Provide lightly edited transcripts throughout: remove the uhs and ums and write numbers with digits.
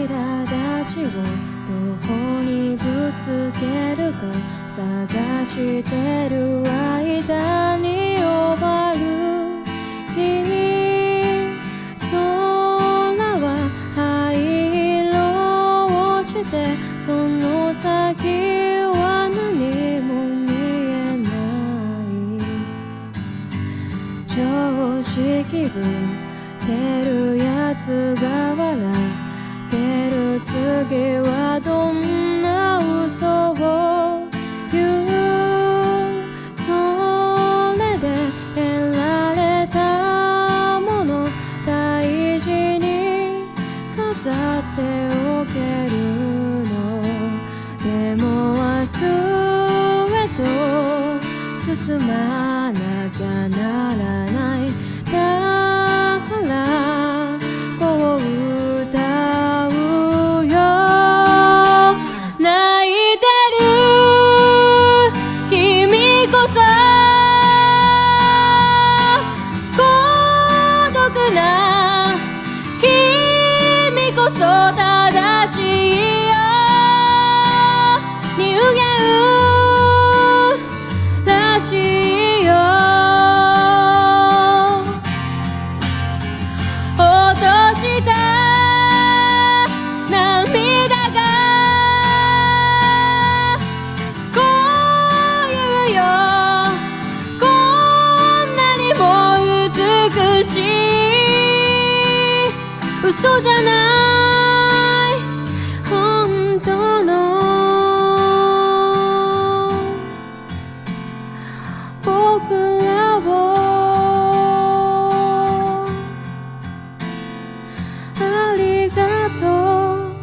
立ちをどこにぶつけるか探してる間に終わる日、空は灰色をしてその先は何も見えない。常識ぶってるやつが笑ってる、次はどんな嘘を言う。それで得られたもの大事に飾っておけるの。でも明日へと進まなきゃならない。だからこう歌うよ。泣いてる君こそ孤独な君こそ正しいよ。人間らしいよ。落とした涙がこう言うよ。こんなにも美しい嘘じゃない本当の僕らをありがとう。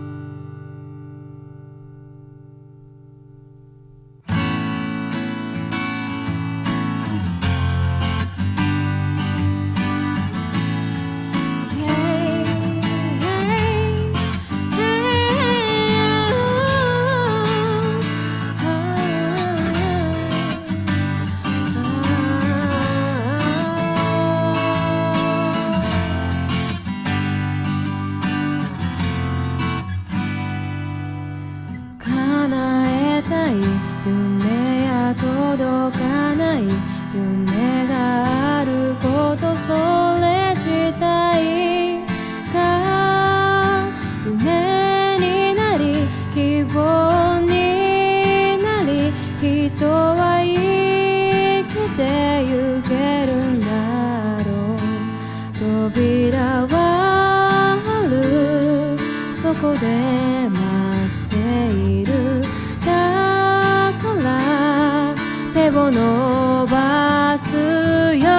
叶えたい夢や届かない夢があること、それ自体が夢になり希望になり、人は生きてゆけるんだろう。扉はある、そこで待っている。だから手を伸ばすよ。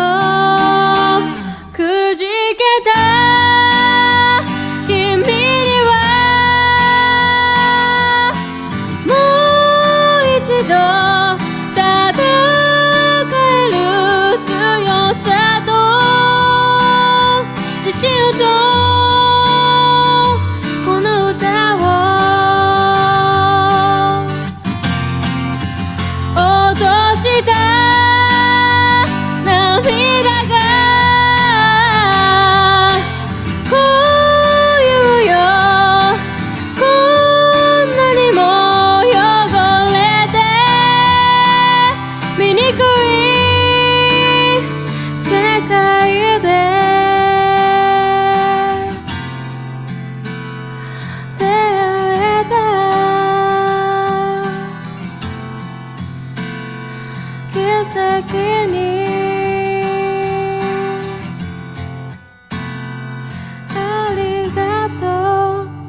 くじけた君にはもう一度戦える強さと自信とこの歌を落とした涙がこう言うよ。こんなにも汚れて醜い世界で出会えた奇跡にありがとう。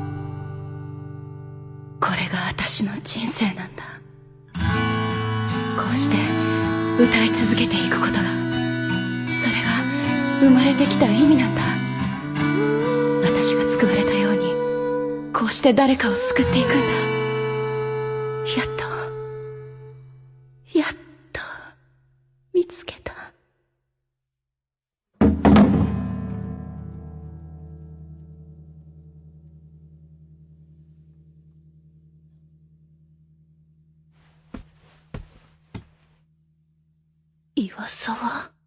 これが私の人生なんだ。こうして歌い続けていくことが、それが生まれてきた意味なんだ。私が救われたように、こうして誰かを救っていくんだ。やっと見つけた。岩沢。